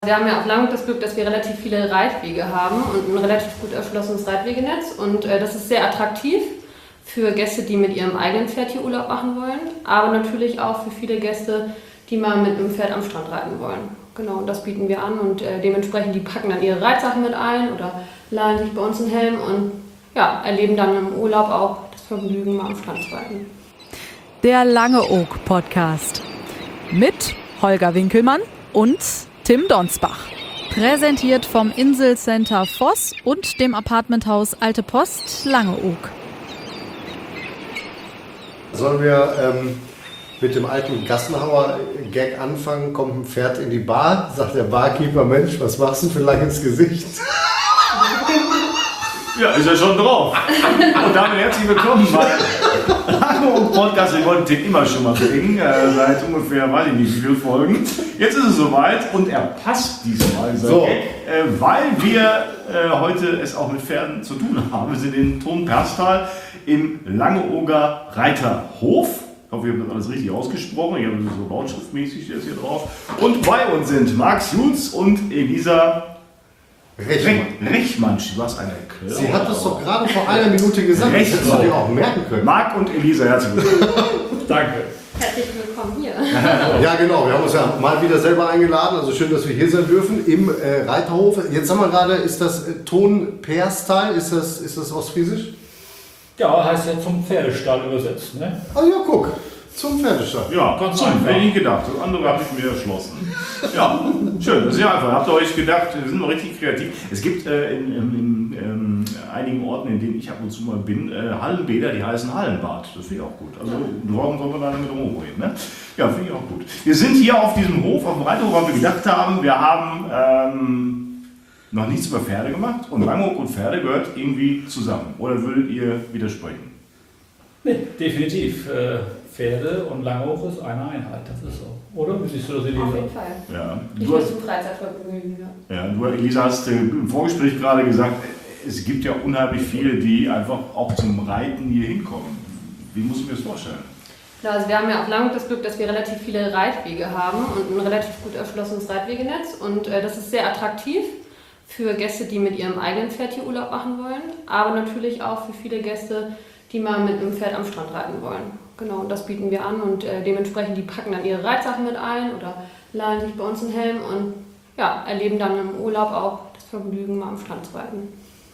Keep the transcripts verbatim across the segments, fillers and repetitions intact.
Wir haben ja auf Langeoog das Glück, dass wir relativ viele Reitwege haben und ein relativ gut erschlossenes Reitwegenetz. Und äh, das ist sehr attraktiv für Gäste, die mit ihrem eigenen Pferd hier Urlaub machen wollen, aber natürlich auch für viele Gäste, die mal mit einem Pferd am Strand reiten wollen. Genau, und das bieten wir an und äh, dementsprechend, die packen dann ihre Reitsachen mit ein oder leihen sich bei uns einen Helm und ja, erleben dann im Urlaub auch das Vergnügen, mal am Strand zu reiten. Der Langeoog Podcast mit Holger Winkelmann und Tim Donsbach. Präsentiert vom Inselcenter Voss und dem Apartmenthaus Alte Post Langeoog. Sollen wir ähm, mit dem alten Gassenhauer-Gag anfangen? Kommt ein Pferd in die Bar, sagt der Barkeeper, Mensch, was machst du für lang ins Gesicht? Ja, ist ja schon drauf. Und damit herzlich willkommen bei Langeoog Podcast. Wir wollten den immer schon mal bringen, äh, seit ungefähr, weiß ich nicht, wie viele Folgen. Jetzt ist es soweit und er passt diesmal, dieser so. Gag, äh, weil wir äh, heute es auch mit Pferden zu tun haben. Wir sind in Thun-Perstal im Langeooger Reiterhof. Ich hoffe, wir haben das alles richtig ausgesprochen. Ich habe so lautschriftmäßig steht das hier drauf. Und bei uns sind Max Junz und Elisa Rechmann. Rechmann, du hast eine Erklärung. Sie hat es doch gerade vor einer Minute gesagt. Das hättest du dir auch merken können. Marc und Elisa, herzlich willkommen. Danke. Herzlich willkommen hier. Ja, genau. Wir haben uns ja mal wieder selber eingeladen. Also schön, dass wir hier sein dürfen im äh, Reiterhof. Jetzt sagen wir gerade, ist das äh, Thun-Perstal? Ist das, ist das Ostfriesisch? Ja, heißt ja zum Pferdestall übersetzt, ne? Ah ja, guck. Zum Pferdestall. Ja, Ganz so, einfach. hätte ich nicht gedacht. Das andere habe ich mir erschlossen. Ja, schön. Das ist ja einfach. Habt ihr euch gedacht, wir sind noch richtig kreativ. Es gibt äh, in, in, in ähm, einigen Orten, in denen ich ab und zu mal bin, äh, Hallenbäder, die heißen Hallenbad. Das finde ich auch gut. Also warum soll man da nicht mit rumreden, ne? Ja, finde ich auch gut. Wir sind hier auf diesem Hof, auf dem Reiterhof, weil wir gedacht haben, wir haben ähm, noch nichts über Pferde gemacht und Langeoog und Pferde gehört irgendwie zusammen. Oder würdet ihr widersprechen? Nee, definitiv. Äh, Pferde und Langeoog ist eine Einheit, das ist so. Oder? Wie siehst du das, Elisa? Auf jeden Fall. Ja. Ich Du will hast, zum Freizeitvergnügen. Ja. ja, du, Elisa, hast äh, im Vorgespräch gerade gesagt, es gibt ja unheimlich viele, die einfach auch zum Reiten hier hinkommen. Wie muss ich mir das vorstellen? Genau, also wir haben ja auf Langeoog das Glück, dass wir relativ viele Reitwege haben und ein relativ gut erschlossenes Reitwegenetz. Und äh, das ist sehr attraktiv für Gäste, die mit ihrem eigenen Pferd hier Urlaub machen wollen, aber natürlich auch für viele Gäste, die mal mit einem Pferd am Strand reiten wollen. Genau, und das bieten wir an und äh, dementsprechend, die packen dann ihre Reitsachen mit ein oder leihen sich bei uns einen Helm und ja, erleben dann im Urlaub auch das Vergnügen, mal am Strand zu reiten.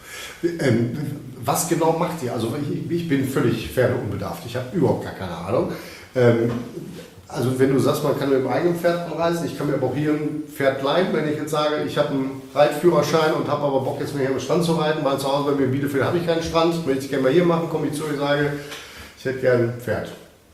Ähm, was genau macht ihr? Also ich, ich bin völlig pferdeunbedarft. Ich habe überhaupt gar keine Ahnung. Ähm, also wenn du sagst, man kann mit dem eigenen Pferd anreisen, ich kann mir aber auch hier ein Pferd leihen, wenn ich jetzt sage, ich habe einen Reitführerschein und habe aber Bock jetzt mal hier am Strand zu reiten, weil zu Hause bei mir in Bielefeld habe ich keinen Strand, möchte ich gerne mal hier machen, komme ich zu und sage, ich hätte gerne ein Pferd.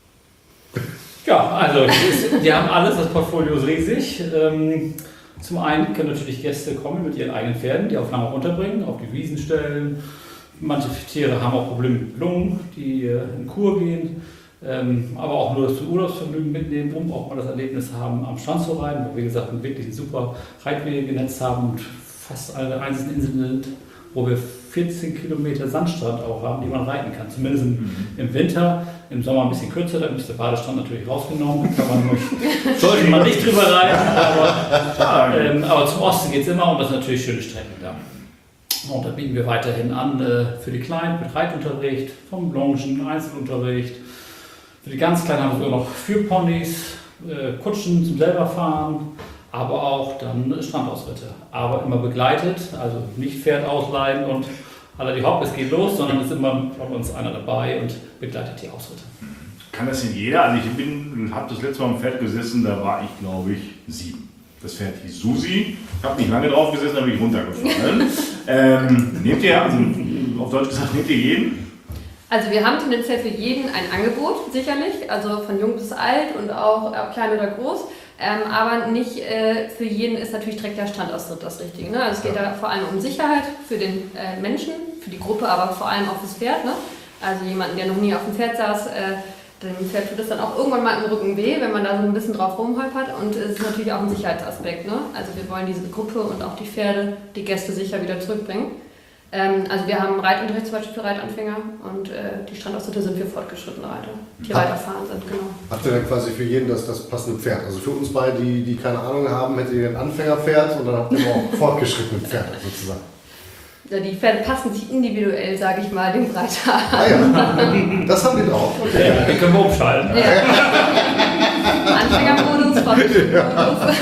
Ja, also wir haben alles, das Portfolio ist riesig. Ähm, zum einen können natürlich Gäste kommen mit ihren eigenen Pferden, die auf Langeoog unterbringen, auf die Wiesen stellen. Manche Tiere haben auch Probleme mit Lungen, die äh, in Kur gehen. Ähm, aber auch nur das zum Urlaubsvergnügen mitnehmen, um auch mal das Erlebnis haben, am Strand zu reiten, wo wir, wie gesagt, ein wirklich ein super Reitwegenetz haben und fast alle einzelnen Inseln sind, wo wir vierzehn Kilometer Sandstrand auch haben, die man reiten kann. Zumindest im, mhm. im Winter, im Sommer ein bisschen kürzer, dann ist der Badestrand natürlich rausgenommen, kann man nicht, sollte man nicht drüber reiten, aber, ähm, aber zum Osten geht es immer und das sind natürlich schöne Strecken da. Und da bieten wir weiterhin an äh, für die Kleinen mit Reitunterricht, vom Longen, Einzelunterricht. Für die ganz Kleinen haben wir sogar noch Führponys, äh, Kutschen zum selber fahren, aber auch dann Strandausritte. Aber immer begleitet, also nicht Pferd ausleihen und alle die Hopp, es geht los, sondern es ist immer bei uns einer dabei und begleitet die Ausritte. Kann das denn jeder? Also ich bin, habe das letzte Mal am Pferd gesessen, da war ich glaube ich sieben. Das Pferd hieß Susi. Ich habe nicht lange drauf gesessen, da bin ich runtergefallen. ähm, nehmt ihr, also auf Deutsch gesagt, nehmt ihr jeden? Also wir haben tendenziell für jeden ein Angebot, sicherlich, also von jung bis alt und auch, auch klein oder groß. Ähm, aber nicht äh, für jeden ist natürlich direkt der Strandaustritt das Richtige. Ne? Also es geht ja. da vor allem um Sicherheit für den äh, Menschen, für die Gruppe, aber vor allem auch fürs Pferd. Ne? Also jemanden, der noch nie auf dem Pferd saß, äh, dem Pferd tut es dann auch irgendwann mal im Rücken weh, wenn man da so ein bisschen drauf rumholpert. Und es ist natürlich auch ein Sicherheitsaspekt. Ne? Also wir wollen diese Gruppe und auch die Pferde, die Gäste sicher wieder zurückbringen. Ähm, also wir haben Reitunterricht zum Beispiel für Reitanfänger und äh, die Strandausritte sind für fortgeschrittene Reiter, die Ah. Reiter fahren sind, genau. Habt ihr dann quasi für jeden das, das passende Pferd? Also für uns beide, die, die keine Ahnung haben, hättet ihr ein Anfängerpferd und dann habt ihr auch fortgeschrittene Pferde sozusagen. Ja, die Pferde passen sich individuell, sage ich mal, dem Reiter Ah an. ja, das haben wir drauf. Okay. Ja, den können wir umschalten. Ja. Anfängermodus, Fortgeschrittenmodus.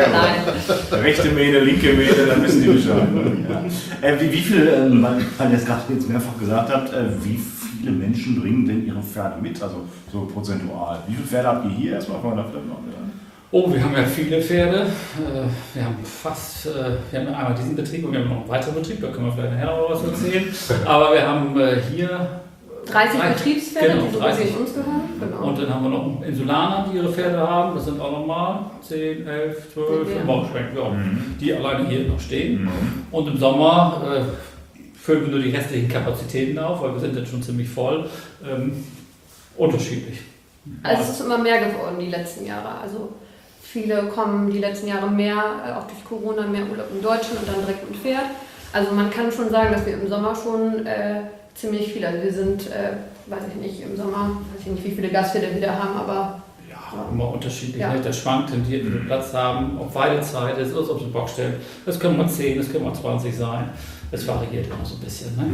Nein. Rechte Mähne, linke Mähne, dann wissen die Bescheid. Ja. Äh, wie, wie viel, ähm, weil weil ihr es gerade jetzt mehrfach gesagt habt, äh, wie viele Menschen bringen denn ihre Pferde mit? Also so prozentual. Wie viele Pferde habt ihr hier erstmal? Kann man da vielleicht noch sagen? Oh, wir haben ja viele Pferde. Äh, Wir haben fast, äh, wir haben einmal diesen Betrieb und wir haben noch einen weiteren Betrieb, da können wir vielleicht nachher noch was erzählen. Aber wir haben äh, hier dreißig drei- Betriebspferde, genau, die so dreißig. gesehen uns gehören. Genau. Und dann haben wir noch Insulaner, die ihre Pferde haben. Das sind auch nochmal zehn, elf, zwölf, Ja. Bauschwenken, ja, Mhm. die alleine hier noch stehen. Mhm. Und im Sommer äh, füllen wir nur die restlichen Kapazitäten auf, weil wir sind jetzt schon ziemlich voll. Ähm, unterschiedlich. Also es ist immer mehr geworden die letzten Jahre. Also viele kommen die letzten Jahre mehr, äh, auch durch Corona, mehr Urlaub in Deutschland und dann direkt mit Pferd. Also man kann schon sagen, dass wir im Sommer schon äh, ziemlich viel, also wir sind, äh, weiß ich nicht, im Sommer, weiß ich nicht, wie viele Gastpferde wir da haben, aber Ja, immer unterschiedlich. Ja. Ne? Der schwankt tendiert, wie wir Platz haben, auf Weidezeit, es ist, als ob sie einen Bock stellen. Das können mal zehn, das können mal zwanzig sein. Es variiert immer so ein bisschen. Ne?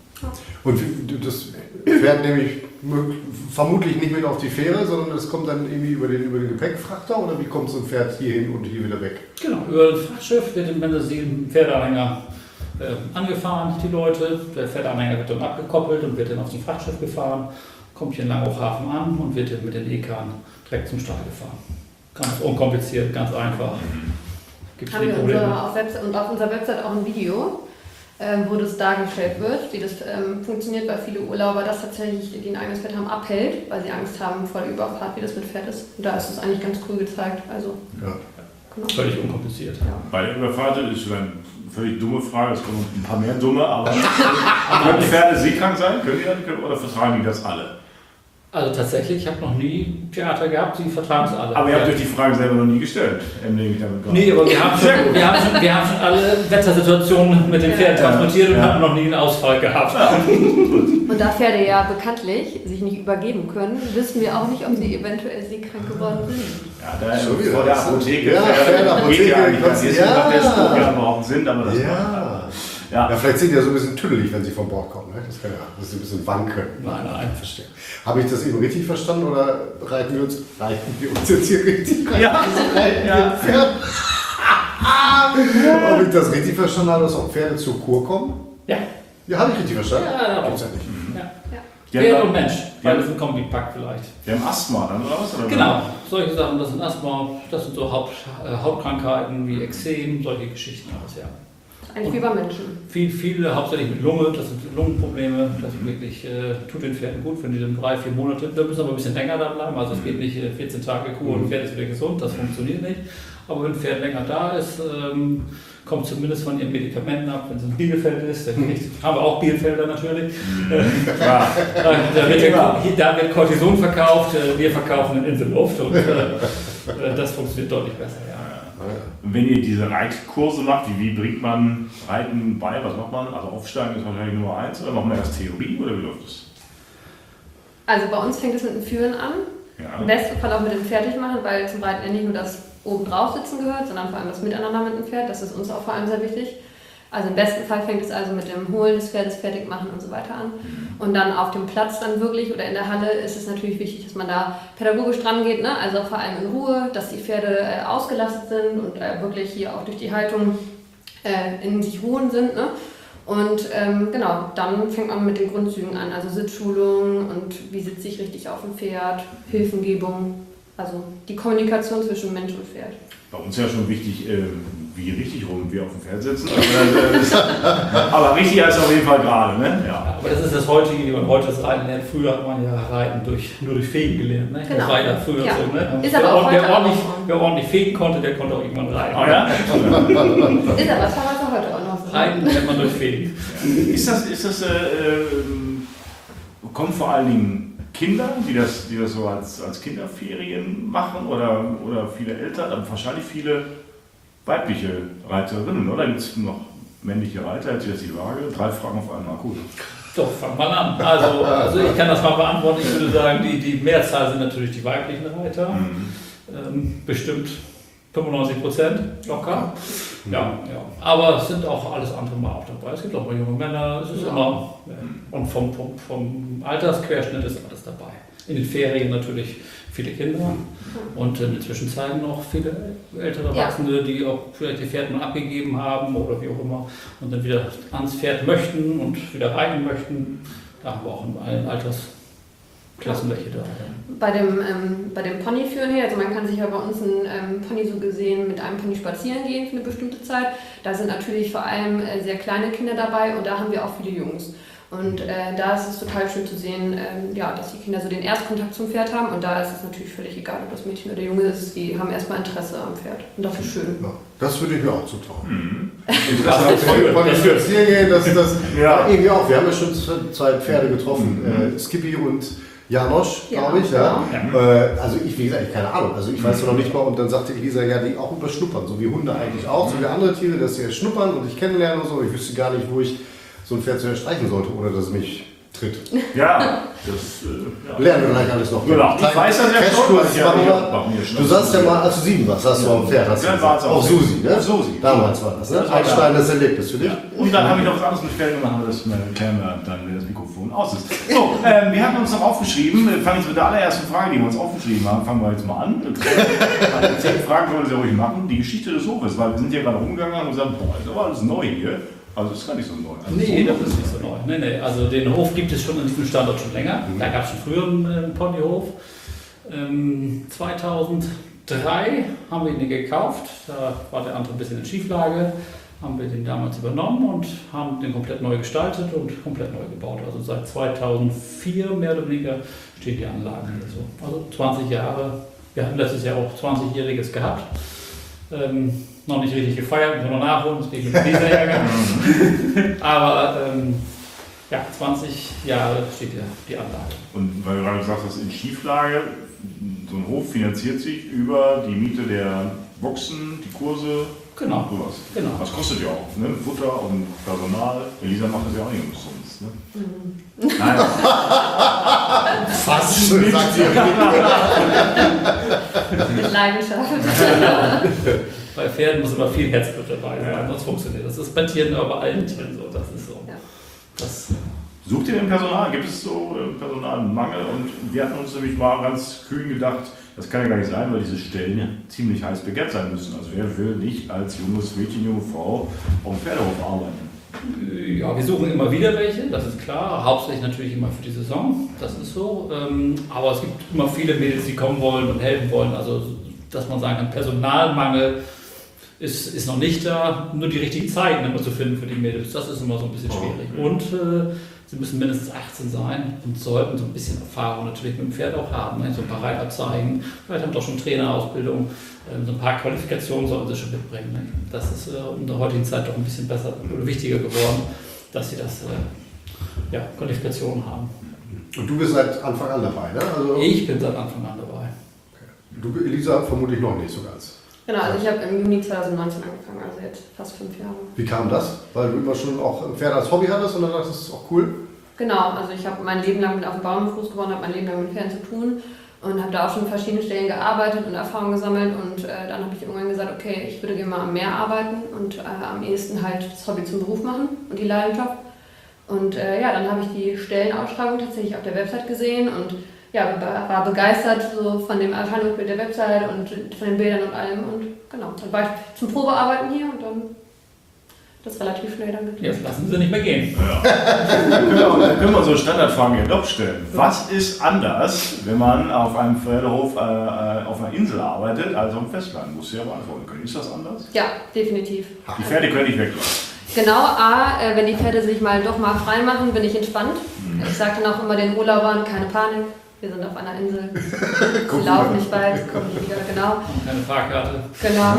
Und wie- das Pferd nehme ich mög- vermutlich nicht mit auf die Fähre, sondern es kommt dann irgendwie über den, über den Gepäckfrachter oder wie kommt so ein Pferd hier hin und hier wieder weg? Genau, über das Frachtschiff wird, wenn Sie sehen, ein Pferdeanhänger äh, angefahren, die Leute. Der Pferdeanhänger wird dann abgekoppelt und wird dann auf zum Frachtschiff gefahren, kommt hier in Langochhafen an und wird dann mit den E-Kahn direkt zum Stall gefahren. Ganz unkompliziert, ganz einfach. Gibt haben es wir Probleme. unser, auf, Website, und auf unserer Website auch ein Video, ähm, wo das dargestellt wird, wie das ähm, funktioniert, weil viele Urlauber das tatsächlich, die ein eigenes Pferd haben, abhält, weil sie Angst haben vor der Überfahrt, wie das mit Pferd ist. Und da ist es eigentlich ganz cool gezeigt. Also, Ja. genau. Völlig unkompliziert. Ja. Bei der Überfahrt ist eine völlig dumme Frage, es kommen ein paar mehr dumme, aber können Pferde seekrank sein? Können die das, oder vertragen die das alle? Also tatsächlich, ich habe noch nie Theater gehabt, die vertragen es alle. Aber ihr habt ja. euch die Frage selber noch nie gestellt. Ähm, nehme ich damit gerade. Nee, aber wir haben, schon, wir, haben schon, wir haben schon alle Wettersituationen mit den Pferden Ja. transportiert und Ja. haben noch nie einen Ausfall gehabt. Und da Pferde ja bekanntlich sich nicht übergeben können, wissen wir auch nicht, ob sie eventuell seekrank geworden sind. Ja, da Schon wieder. vor der Apotheke. Ja, Pferde, vor der Apotheke geht ja eigentlich. kotzen- Jetzt ja. macht der Spruch ja überhaupt Sinn, aber das war. Ja. Ja. Ja, vielleicht sind die ja so ein bisschen tüdelig, wenn sie vom Bord kommen. Ne? Das kann ja, dass sie ein bisschen wanken. Nein, nein. Verstehe. Habe ich das eben richtig verstanden oder reiten wir uns, reiten wir uns jetzt hier richtig rein? Ja. Reiten wir ein Pferd? Habe ich das richtig verstanden habe, dass auch Pferde zur Kur kommen? Ja. Ja, habe ich richtig verstanden? Ja, Gibt's ja nicht. ja. Die Pferd haben, und Mensch, Ja. beide sind Kombipakt vielleicht. die haben Asthma dann oder was? Oder Genau, solche Sachen, das sind Asthma, das sind so Haupt, äh, Hautkrankheiten wie Exem, solche Geschichten alles, ja. Eigentlich wie bei Menschen. Viel, viele, hauptsächlich mit Lunge, das sind Lungenprobleme, das wirklich äh, tut den Pferden gut, wenn die dann drei, vier Monate, da müssen aber ein bisschen länger da bleiben, also es geht nicht äh, vierzehn Tage Kur und ein Pferd ist wieder gesund, das funktioniert nicht. Aber wenn ein Pferd länger da ist, ähm, kommt zumindest von ihren Medikamenten ab, wenn es ein Bielefeld ist, dann kriegt, haben wir auch Bielefelder natürlich. Ja. Äh, da, wird der, da wird Cortison verkauft, äh, wir verkaufen in Inselluft und äh, äh, das funktioniert deutlich besser, ja. Wenn ihr diese Reitkurse macht, wie, wie bringt man Reiten bei? Was macht man? Also Aufsteigen ist wahrscheinlich Nummer eins oder machen wir erst Theorie oder wie läuft das? Also bei uns fängt es mit dem Führen an. Ja. Im besten Fall auch mit dem Fertigmachen, weil zum Reiten ja nicht nur das oben drauf sitzen gehört, sondern vor allem das Miteinander mit dem Pferd. Das ist uns auch vor allem sehr wichtig. Also im besten Fall fängt es also mit dem Holen des Pferdes, Fertigmachen und so weiter an. Und dann auf dem Platz dann wirklich oder in der Halle ist es natürlich wichtig, dass man da pädagogisch dran geht, ne? Also vor allem in Ruhe, dass die Pferde äh, ausgelastet sind und äh, wirklich hier auch durch die Haltung äh, in sich ruhen sind. Ne? Und ähm, genau, dann fängt man mit den Grundzügen an, also Sitzschulung und wie sitze ich richtig auf dem Pferd, Hilfengebung, also die Kommunikation zwischen Mensch und Pferd. Bei uns ja schon wichtig, äh, wie richtig rum wir auf dem Pferd sitzen. Also, das ist, aber richtig ist auf jeden Fall gerade. Ne? Ja. Aber das ist das heutige, wie man heute das Reiten lernt. Früher hat man ja Reiten durch, nur durch Fegen gelernt. Ne? Genau. Das Reiter früher Ja. so. Ne? Ist wer, aber auch wer, heute ordentlich, auch so. wer ordentlich fegen konnte, der konnte auch irgendwann reiten. Oh, ja? Ist aber teilweise heute auch noch so. Reiten lernt man durch Fegen. Ist das, ist das äh, ähm, kommen vor allen Dingen Kinder, die das, die das so als, als Kinderferien machen oder, oder viele Eltern, aber wahrscheinlich viele weibliche Reiterinnen, oder? Gibt es noch männliche Reiter, jetzt jetzt die Waage, drei Fragen auf einmal, cool. Doch, fang mal an. Also, also ich kann das mal beantworten. Ich würde sagen, die, die Mehrzahl sind natürlich die weiblichen Reiter. Mhm. Ähm, bestimmt fünfundneunzig Prozent locker. Ja, ja. Aber es sind auch alles andere mal auch dabei. Es gibt auch mal junge Männer. Es ist immer, ja. Und vom, vom, vom Altersquerschnitt ist alles dabei. In den Ferien natürlich viele Kinder und in der Zwischenzeit noch viele ältere Erwachsene, ja. die auch vielleicht die Pferde mal abgegeben haben oder wie auch immer und dann wieder ans Pferd möchten und wieder reiten möchten. Da haben wir auch in allen Altersklassen welche da. Bei dem, ähm, bei dem Ponyführen hier, also man kann sich ja bei uns ein ähm, Pony so gesehen mit einem Pony spazieren gehen für eine bestimmte Zeit. Da sind natürlich vor allem äh, sehr kleine Kinder dabei und da haben wir auch viele Jungs. Und äh, da ist es total schön zu sehen, ähm, ja, dass die Kinder so den Erstkontakt zum Pferd haben. Und da ist es natürlich völlig egal, ob das Mädchen oder Junge ist. Die haben erstmal Interesse am Pferd. Und das ist schön. Ja, das würde ich mir auch zutrauen. Mhm. Interesse am Spazieren gehen, das, das ja. irgendwie auch. Wir haben ja schon zwei Pferde getroffen. Mhm. Äh, Skippy und Janosch, ja, glaube ich. Ja. Ja. Äh, also ich, wie gesagt, ich keine Ahnung. Also ich weiß mhm. noch nicht mal. Und dann sagte Elisa, ja, die auch überschnuppern. So wie Hunde eigentlich auch. So wie andere Tiere, dass sie schnuppern und ich kennenlernen und so. Ich wüsste gar nicht, wo ich so ein Pferd zu streichen sollte, ohne dass es mich tritt. Ja, das äh, ja. lernen wir gleich alles noch. Genau, ich weiß das ja schon, weil ich ja hier, du saßt ja mal, als du sieben warst, hast du ja. am Pferd. Hast ja, du auch, auch Susi, ne? Susi. Damals war das, ne? Das Ein Stein des Erlebnis für dich. Ja. Und dann habe ich noch was anderes mit Pferden gemacht, aber das klären wir dann, wenn das Mikrofon aus ist. So, ähm, wir hatten uns noch aufgeschrieben, wir fangen jetzt mit der allerersten Frage, die wir uns aufgeschrieben haben, fangen wir jetzt mal an. Zehn Fragen können wir sehr ruhig machen. Die Geschichte des Hofes, weil wir sind hier gerade rumgegangen und gesagt, boah, ist aber alles neu hier. Also das ist gar nicht so neu. Also nee, so das ist nicht so neu. Nee, nee. Also den Hof gibt es schon an diesem Standort schon länger. Mhm. Da gab es schon früher einen äh, Ponyhof. Ähm, zweitausenddrei haben wir ihn gekauft. Da war der andere ein bisschen in Schieflage. Haben wir den damals übernommen und haben den komplett neu gestaltet und komplett neu gebaut. Also seit zweitausendvier mehr oder weniger stehen die Anlagen hier so. Also zwanzig Jahre. Wir hatten letztes Jahr auch zwanzigjähriges gehabt. Ähm, noch nicht richtig gefeiert, müssen wir noch nachholen, das geht mit dieser Ärger. Aber ähm, ja, zwanzig Jahre steht hier die Anlage. Und weil du gerade gesagt hast, in Schieflage, so ein Hof finanziert sich über die Miete der Boxen, die Kurse, genau. sowas. Genau. Das kostet ja auch, ne? Futter und Personal. Elisa macht das ja auch nicht umsonst. Ne? Mhm. Nein. Fast, sagt sie. Mit Leidenschaft. Bei Pferden muss immer viel Herzblut dabei sein, ja. Sonst funktioniert das. Das ist bei Tieren, aber bei allen Tieren so. Das ist so. Ja. Das, Sucht ihr den Personal? Gibt es so Personalmangel? Und wir hatten uns nämlich mal ganz kühn gedacht, das kann ja gar nicht sein, weil diese Stellen ja ziemlich heiß begehrt sein müssen. Also wer will nicht als junges Mädchen, junge Frau auf dem Pferdehof arbeiten? Ja, wir suchen immer wieder welche, das ist klar. Hauptsächlich natürlich immer für die Saison, das ist so. Aber es gibt immer viele Mädels, die kommen wollen und helfen wollen. Also, dass man sagen kann, Personalmangel ist, ist noch nicht da. Nur die richtigen Zeiten immer zu finden für die Mädels, das ist immer so ein bisschen schwierig. Und äh, sie müssen mindestens achtzehn sein und sollten so ein bisschen Erfahrung natürlich mit dem Pferd auch haben. Ne? So ein paar Reiter zeigen, vielleicht haben doch schon Trainerausbildung, äh, so ein paar Qualifikationen sollten sie schon mitbringen. Ne? Das ist äh, in der heutigen Zeit doch ein bisschen besser oder wichtiger geworden, dass sie das äh, ja, Qualifikationen haben. Und du bist seit Anfang an dabei, ne? Also Ich bin seit Anfang an dabei. Okay. Du, Elisa, vermutlich noch nicht so ganz. Genau, also ich habe im Juni zweitausendneunzehn angefangen, also jetzt fast fünf Jahre. Wie kam das? Weil du immer schon auch Pferde als Hobby hattest und dann dachtest, das ist auch cool? Genau, also ich habe mein Leben lang mit auf dem Bauernhof groß geworden, habe mein Leben lang mit Pferden zu tun und habe da auch schon an verschiedenen Stellen gearbeitet und Erfahrungen gesammelt und äh, dann habe ich irgendwann gesagt, okay, ich würde gerne mal am Meer arbeiten und äh, am ehesten halt das Hobby zum Beruf machen und die Leidenschaft. Und äh, ja, dann habe ich die Stellenausschreibung tatsächlich auf der Website gesehen und ja, war begeistert so von dem Erscheinungsbild der Website und von den Bildern und allem. Und genau, dann war ich zum Probearbeiten hier und dann das relativ schnell dann geklappt. Jetzt lassen sie nicht mehr gehen. Ja. Dann, können wir, dann können wir so Standardfragen hier doch stellen. Was ist anders, wenn man auf einem Pferdehof äh, auf einer Insel arbeitet, als auf dem Festland? Muss ich ja beantworten können. Ist das anders? Ja, definitiv. Die Pferde können nicht weglaufen. Genau, A, äh, wenn die Pferde sich mal doch mal frei machen, bin ich entspannt. Mhm. Ich sage dann auch immer den Urlaubern, keine Panik. Wir sind auf einer Insel, sie laufen nicht weit, sie kommen nicht wieder, genau. Keine Fahrkarte. Genau.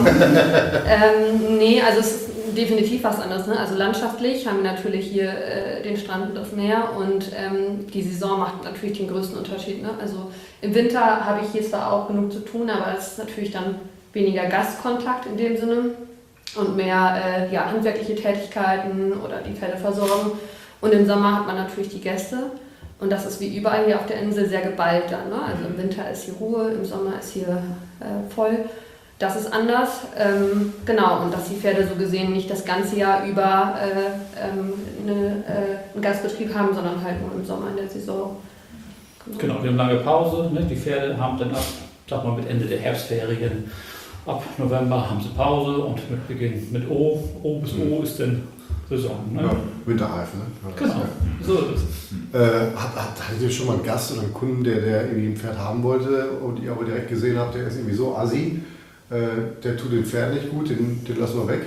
ähm, nee, also es ist definitiv was anderes. Ne? Also landschaftlich haben wir natürlich hier äh, den Strand und das Meer und ähm, die Saison macht natürlich den größten Unterschied. Ne? Also im Winter habe ich hier zwar auch genug zu tun, aber es ist natürlich dann weniger Gastkontakt in dem Sinne. und mehr äh, ja, handwerkliche Tätigkeiten oder die Pferdeversorgung. Und im Sommer hat man natürlich die Gäste. Und das ist wie überall hier auf der Insel sehr geballt dann. Ne? Also im Winter ist hier Ruhe, im Sommer ist hier äh, voll. Das ist anders. Ähm, genau, und dass die Pferde so gesehen nicht das ganze Jahr über äh, ähm, eine, äh, einen Gastbetrieb haben, sondern halt nur im Sommer in der Saison. Genau, genau wir haben lange Pause. Ne? Die Pferde haben dann ab, sag mal, mit Ende der Herbstferien, ab November haben sie Pause und mit Beginn mit O, O bis O ist dann Saison. Ne? Ja, Winterreifen. Ne? Ja, genau, ja. so ist es. Äh, hat, hat, hattet ihr schon mal einen Gast oder einen Kunden, der, der irgendwie ein Pferd haben wollte und ihr aber direkt gesehen habt, der ist irgendwie so assi, äh, der tut den Pferd nicht gut, den, den lassen wir weg?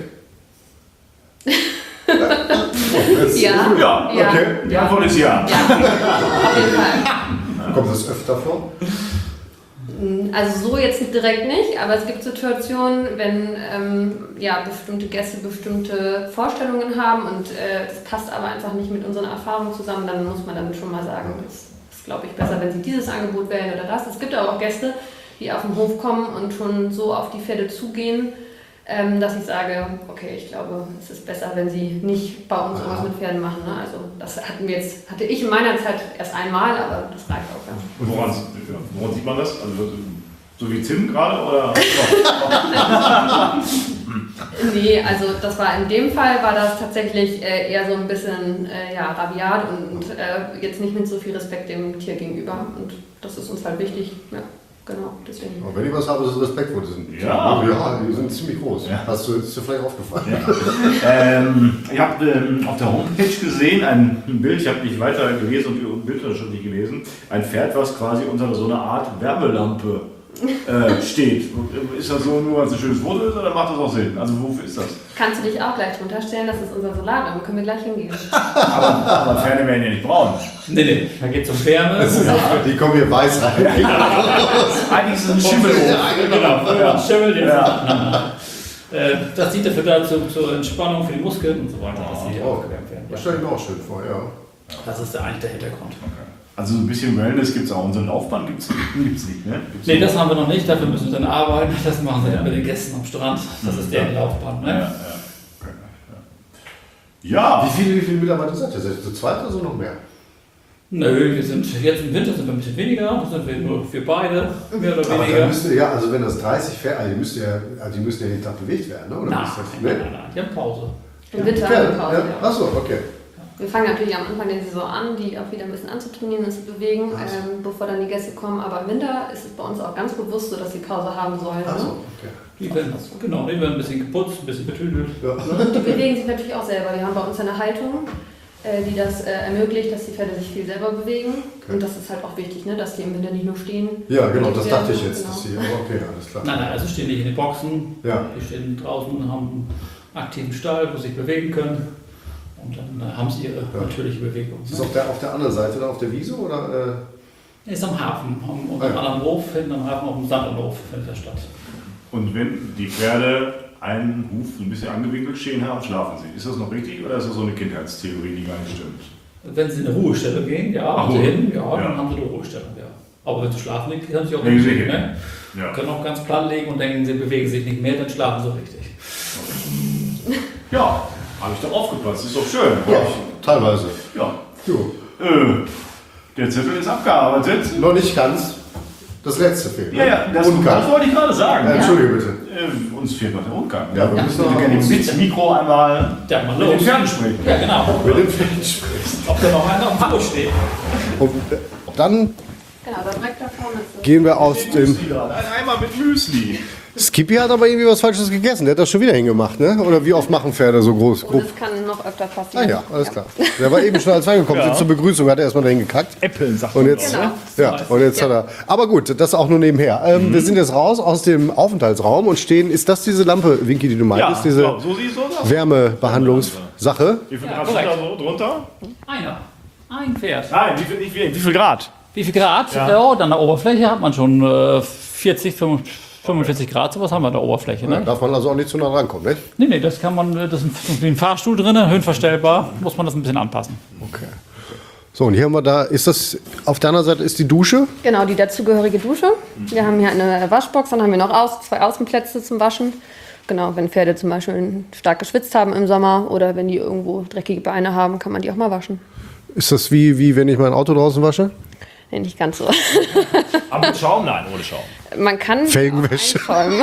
Ja. Ja, Ja. okay. Die Antwort ist ja. Ja, auf jeden Fall. Kommt das öfter vor? Also so jetzt direkt nicht, aber es gibt Situationen, wenn ähm, ja, bestimmte Gäste bestimmte Vorstellungen haben und äh, das passt aber einfach nicht mit unseren Erfahrungen zusammen, dann muss man dann schon mal sagen, es ist, glaube ich, besser, wenn sie dieses Angebot wählen oder das. Es gibt aber auch Gäste, die auf den Hof kommen und schon so auf die Pferde zugehen, ähm, dass ich sage, okay, ich glaube, es ist besser, wenn sie nicht bei uns irgendwas mit Pferden machen. Ne? Also das hatten wir jetzt, hatte ich in meiner Zeit erst einmal, aber das reicht auch. Ja. Und woran, woran sieht man das? Also, so wie Tim gerade? Oder? Nee, also das war in dem Fall war das tatsächlich äh, eher so ein bisschen äh, ja, rabiat und äh, jetzt nicht mit so viel Respekt dem Tier gegenüber. Und das ist uns halt wichtig. Ja, genau, deswegen. Aber wenn ich was habe, ist es respektvoll. Die sind, Ja. ja, die sind ziemlich groß. Ja. Hast du, ist dir vielleicht aufgefallen? Ja. ähm, ich habe ähm, auf der Homepage gesehen, ein Bild, ich habe nicht weiter gelesen und die Bilder schon nicht gelesen, ein Pferd, was quasi unter so einer Art Wärmelampe äh, steht. Ist das so nur, weil es ein schönes Foto ist oder macht das auch Sinn? Also wofür ist das? Kannst du dich auch gleich drunter stellen, das ist unser Solarium, können wir gleich hingehen. Aber, aber Pferde werden ja nicht braun. Nee, nee, da geht es um Wärme. Die kommen hier weiß rein. Eigentlich ist es ein Schimmel. Genau, Ja. Schimmel, jetzt. Ja. Äh, Das dient dafür dazu zur Entspannung für die Muskeln und so weiter, dass sie Oh, aufgewärmt werden. das stelle ich mir auch schön vor, ja. Das ist eigentlich der Hintergrund. Also ein bisschen Wellness gibt es auch. Unsere Laufbahn gibt es nicht, ne? Gibt's Nee, noch? das haben wir noch nicht, dafür müssen wir dann arbeiten. Das machen sie ja mit den Gästen am Strand. Das ist deren Laufbahn. Ja, Ne? ja. Ja. Wie viele, wie viele Mitarbeiter seid ihr? Seid ihr zu zweit oder so noch mehr? Nö, wir sind jetzt im Winter sind wir ein bisschen weniger, da sind wir nur für beide, mehr oder Aber weniger. dann müsst ihr, ja, also wenn das dreißig Pferde, also die müssen ja, also die müssen ja jeden Tag bewegt werden, ne? Oder Nein, ist das, nein, nein, nein, die haben Pause. Im Winter Pferde, haben wir Pause, ja. ja. Achso, okay. Wir fangen natürlich am Anfang der Saison an, die auch wieder ein bisschen anzutrainieren und zu bewegen, Ach so. ähm, bevor dann die Gäste kommen. Aber im Winter ist es bei uns auch ganz bewusst so, dass sie Pause haben sollen. Achso, Ne? okay. Die werden, genau, die werden ein bisschen geputzt, ein bisschen betüdelt. Ja. Und die bewegen sich natürlich auch selber. Wir haben bei uns eine Haltung, äh, die das äh, ermöglicht, dass die Pferde sich viel selber bewegen. Okay. Und das ist halt auch wichtig, ne? Dass die im Winter nicht nur stehen. Ja, genau, das Die dachte ich werden, jetzt. genau. Dass die, aber okay, alles klar. Nein, nein, also stehen nicht in den Boxen, Ja. die stehen draußen und haben einen aktiven Stall, wo sie sich bewegen können. Und dann äh, haben sie ihre Ja. natürliche Bewegung. Ist das auf der, auf der anderen Seite, da auf der Wiese? Oder, äh? Ist am Hafen, am, am Ah, ja. anderen Hof, hinten am Hafen, auf dem Sandernhof findet der statt. Und wenn die Pferde einen Huf ein bisschen angewinkelt stehen haben, schlafen sie. Ist das noch richtig oder ist das so eine Kindheitstheorie, die gar nicht stimmt? Wenn sie in eine Ruhestellung gehen, ja, Ach, und sie Ruhe. hin, ja, Ja. dann haben sie eine Ruhestellung, ja. Aber wenn sie schlafen liegen, können sie auch Legen sie bewegen, hin. ne? Ja. Können auch ganz platt liegen und denken, sie bewegen sich nicht mehr, dann schlafen sie richtig. Ja, habe ich doch aufgepasst. Ist doch schön. Ja, teilweise. Ja. Jo. Äh, der Zettel ist abgearbeitet. Noch nicht ganz. Das letzte fehlt. ne? Ja, ja, das, Rundgang. das wollte ich gerade sagen. Äh, Entschuldige bitte. Äh, uns fehlt noch der Rundgang. Ja, wir Ja, müssen wir noch können mit dem Mikro einmal Ja, mal mit den los. Pferden sprechen. Ja, genau. mit dem Pferd sprichst. Ob da noch einer auf dem Klo steht. Und äh, dann Genau, da direkt da vorne ist es. gehen wir aus dem... Müsli gerade. Ein Eimer mit Müsli. Skippy hat aber irgendwie was Falsches gegessen. Der hat das schon wieder hingemacht, ne? Oder wie oft machen Pferde so groß? Und Grob? es kann noch öfter Ah passieren. ja, alles klar. Der war eben schon, als wir angekommen sind, Ja. zur Begrüßung, hat er erstmal dahin gekackt. Äppeln, sagt Und man jetzt, doch, ne? Genau. ja, und jetzt hat er. Aber gut, das auch nur nebenher. Ähm, Wir sind jetzt raus aus dem Aufenthaltsraum und stehen. Ist das diese Lampe, Winky, die du Ja, meintest? Diese so, so siehst du das. Wärmebehandlungssache? Wie viel Ja, Grad korrekt. steht da so drunter? Einer. Ein Pferd. Nein, wie viel, nicht wie, wie viel Grad? Wie viel Grad? Ja. Ja, dann an der Oberfläche hat man schon äh, vierzig, fünfundvierzig Grad, sowas haben wir an der Oberfläche. Da Ne? darf man also auch nicht zu nah rankommen, nicht? Nee, nee, das kann man, das ist ein Fahrstuhl drin, höhenverstellbar, muss man das ein bisschen anpassen. Okay. So, und hier haben wir da, ist das, auf der anderen Seite ist die Dusche. Genau, die dazugehörige Dusche. Wir haben hier eine Waschbox, dann haben wir noch aus, zwei Außenplätze zum Waschen. Genau, wenn Pferde zum Beispiel stark geschwitzt haben im Sommer oder wenn die irgendwo dreckige Beine haben, kann man die auch mal waschen. Ist das wie, wie wenn ich mein Auto draußen wasche? Nee, nicht ganz so. Aber mit Schaum? Nein, ohne Schaum. Man kann Felgenwäsche. einschäumen.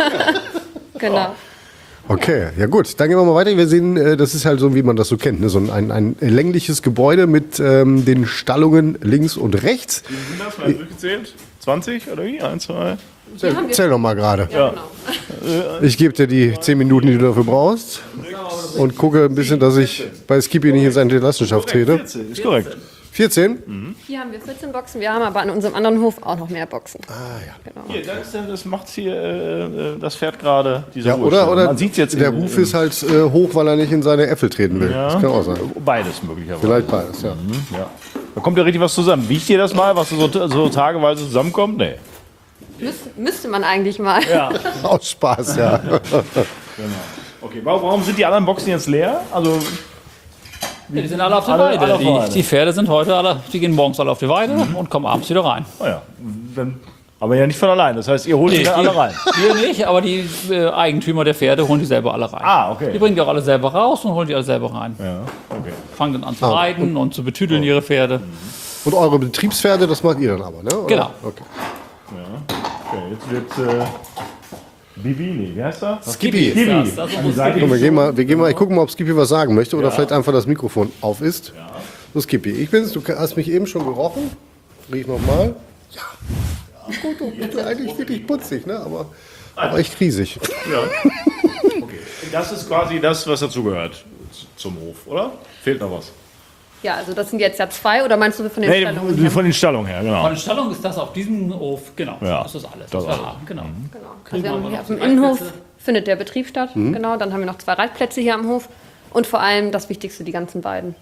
Genau. Okay, ja gut, dann gehen wir mal weiter. Wir sehen, äh, das ist halt so, wie man das so kennt, ne? So ein, ein längliches Gebäude mit ähm, den Stallungen links und rechts. Wie sind das? Mal durchgezählt? zwanzig oder wie? Eins, zwei. Zähl, zähl doch mal gerade. Ja, genau. Ich gebe dir die zehn Minuten, die du dafür brauchst und gucke ein bisschen, dass ich bei Skippy nicht in seine Hinterlassenschaft trete. vierzehn, ist korrekt. vierzehn? Hier haben wir vierzehn Boxen, wir haben aber an unserem anderen Hof auch noch mehr Boxen. Ah ja. Genau. Hier, das, das macht hier äh, das Pferd gerade diese Ja, Ruhestellung. oder oder Man sieht's jetzt der in- Ruf in- ist halt äh, hoch, weil er nicht in seine Äpfel treten will. Ja. Das kann auch sein. Beides möglicherweise. Vielleicht beides, ja. Ja. Da kommt ja richtig was zusammen. Wiegt ihr das mal, was so, so tageweise zusammenkommt? Nee. Müsste, müsste man eigentlich mal. Ja. Aus Spaß, ja. Okay, warum, warum sind die anderen Boxen jetzt leer? Also, Die sind alle auf der Alle- Weide. alle auf der Weide. Die, die Pferde sind heute alle, die gehen morgens alle auf die Weide und kommen abends wieder rein. naja, dann, aber ja nicht von allein. Das heißt, ihr holt die dann alle rein. Wir nicht, aber die äh, Eigentümer der Pferde holen die selber alle rein. Ah, okay. Die bringen die auch alle selber raus und holen die alle selber rein. Ja, okay. Fangen dann an zu Ah, reiten und zu betüdeln ihre Pferde. Und eure Betriebspferde, das macht ihr dann aber, ne? Oder? Genau. Okay. Okay, jetzt wird äh, Bibi, nee, wie heißt er? Skippy. Bibi. Das, das ist An die unsere Seite. Komm, wir gehen mal, wir gehen mal, ich gucke mal, ob Skippy was sagen möchte oder vielleicht einfach das Mikrofon auf ist. So, Skippy, ich bin's. Du hast mich eben schon gerochen. Riech nochmal. Ja. Gut, du bist eigentlich wirklich putzig, ne? Aber, aber echt riesig. Ja. Okay. Das ist quasi das, was dazugehört zum Hof, oder? Fehlt noch was? Ja, also das sind jetzt ja zwei, oder meinst du von den Nee, Stellungen? die- von den Stallungen her, genau. Von der Stallung ist das auf diesem Hof, genau. Ja, Das ist alles, das was wir alles. haben. Genau. Genau. Also wir haben haben wir hier noch auf dem die Innenhof Reitplätze. findet der Betrieb statt. Genau, dann haben wir noch zwei Reitplätze hier am Hof und vor allem das Wichtigste, die ganzen Weiden.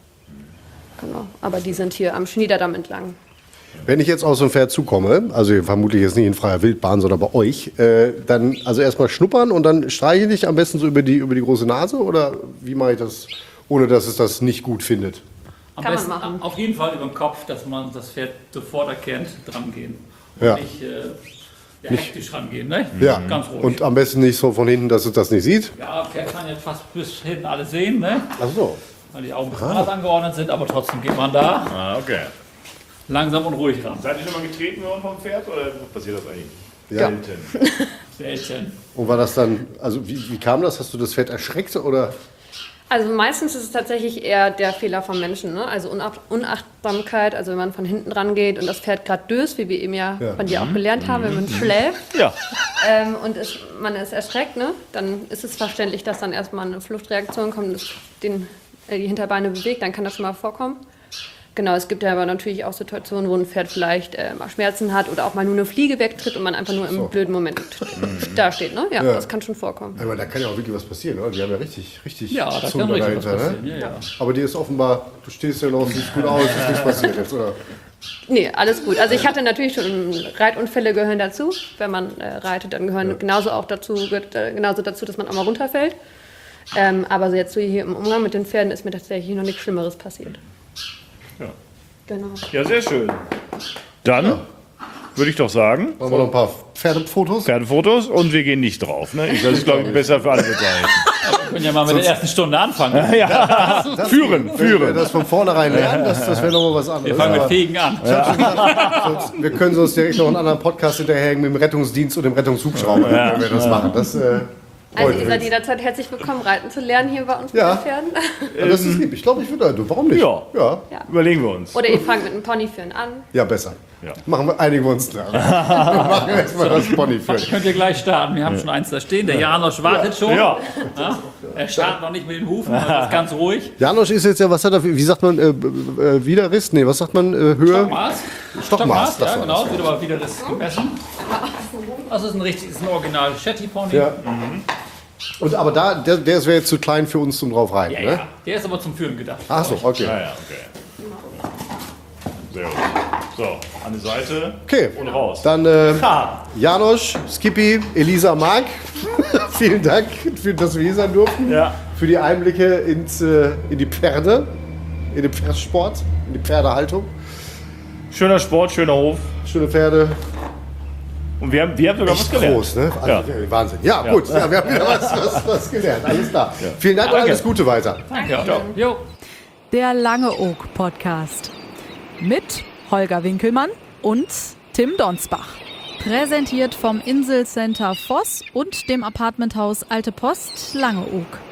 Genau, aber die sind hier am Schniederdamm entlang. Wenn ich jetzt auf so ein Pferd zukomme, also vermutlich jetzt nicht in freier Wildbahn, sondern bei euch, äh, dann also erstmal schnuppern und dann streichle ich am besten so über die, über die große Nase oder wie mache ich das, ohne dass es das nicht gut findet? Am Kann man besten machen. auf jeden Fall über den Kopf, dass man das Pferd sofort erkennt, dran gehen. Und Ja. nicht, äh, ja, hektisch rangehen, ne? Ja, Ganz ruhig. und am besten nicht so von hinten, dass es das nicht sieht. ja, Pferd kann ja fast bis hinten alles sehen, ne? Ach so. Weil die Augen anders angeordnet sind, aber trotzdem geht man da Ah, okay. langsam und ruhig ran. Seid ihr schon mal getreten worden vom Pferd oder passiert das eigentlich? Ja. Selten. Selten. Und war das dann, also wie, wie kam das? Hast du das Pferd erschreckt oder? Also meistens ist es tatsächlich eher der Fehler vom Menschen, ne? Also Unab- Unachtsamkeit, also wenn man von hinten dran geht und das Pferd gerade döst, wie wir eben ja, Ja. von dir auch gelernt haben, wenn man schläft Ja. ähm, und es, man ist erschreckt, ne? Dann ist es verständlich, dass dann erstmal eine Fluchtreaktion kommt und es den, äh, die Hinterbeine bewegt, dann kann das schon mal vorkommen. Genau, es gibt ja aber natürlich auch Situationen, wo ein Pferd vielleicht äh, mal Schmerzen hat oder auch mal nur eine Fliege wegtritt und man einfach nur im blöden Moment da steht, ne? Ja, Ja. das kann schon vorkommen. Aber da kann ja auch wirklich was passieren, oder? Die haben ja richtig, richtig Ja, da Zunder kann richtig was dahinter, passieren. ne? Ja, ja. Aber dir ist offenbar, du stehst ja noch, sieht gut aus, ist nichts passiert jetzt, oder? Nee, alles gut. Also ich hatte natürlich schon Reitunfälle gehören dazu. Wenn man äh, reitet, dann gehören genauso auch dazu, gehört, äh, genauso dazu, dass man auch mal runterfällt. Ähm, aber so jetzt so hier im Umgang mit den Pferden ist mir tatsächlich noch nichts Schlimmeres passiert. Ja. Genau. Ja, sehr schön. Dann würde ich doch sagen, Machen wir noch ein paar Pferdefotos? Pferdefotos und wir gehen nicht drauf. Ne? Ich- Das ist, glaube ich, besser für alle Beteiligten. Wir können ja mal mit der ersten Stunde anfangen. Führen, Wenn wir führen. das von vornherein lernen, das, das wäre nochmal was Wir anderes. fangen mit Aber Fegen an. sonst, wir können sonst direkt noch einen anderen Podcast hinterherhängen mit dem Rettungsdienst und dem Rettungshubschrauber, wenn wir das machen. Das, äh, Also wollen ihr wir seid jetzt. jederzeit herzlich willkommen, reiten zu lernen hier bei uns Ja. bei den Pferden. Ja, das ist lieb. Ich glaube, ich würde, du, warum nicht? Ja. Ja, Ja. Überlegen wir uns. Oder ihr fangt mit einem Ponyführen an. ja besser. Ja. Machen wir, einigen wir uns da. Wir machen erstmal das Pony für. Könnt ihr gleich starten. Wir haben schon eins da stehen. Der Janosch wartet schon. Ja. Ja? Er startet noch nicht mit den Hufen, aber ist ganz ruhig. Janosch ist jetzt ja, was hat er, für- wie sagt man, äh, äh, Widerriss? Nee, was sagt man, äh, Höhe? Stockmaß. Stockmaß, das ja war genau. das. Wird aber wieder das gemessen. Das ist ein richtig, ist ein Original Shetty Pony. Ja. Und aber da, der, der wäre jetzt zu klein für uns zum drauf reiten, Ja, ne? ja. Der ist aber zum Führen gedacht. Ach so, okay. Ja, ja, okay. Sehr gut. So, an die Seite Okay, und raus. dann äh, Ah, Janosch, Skippy, Elisa, Marc, vielen Dank, für, dass wir hier sein durften. ja. Für die Einblicke ins, äh, in die Pferde, in den Pferdsport, in die Pferdehaltung. Schöner Sport, schöner Hof. Schöne Pferde. Und wir haben, wir haben sogar Echt was gelernt. groß, ne? Also, Ja. Wahnsinn. Ja, Ja. gut. Ja, wir haben wieder was, was, was gelernt. Alles klar. Ja. Vielen Dank und Danke. alles Gute weiter. Ja. Ciao. Jo. Der Lange Oak Podcast. Mit Holger Winkelmann und Tim Donsbach. Präsentiert vom Inselcenter Voss und dem Apartmenthaus Alte Post Langeoog.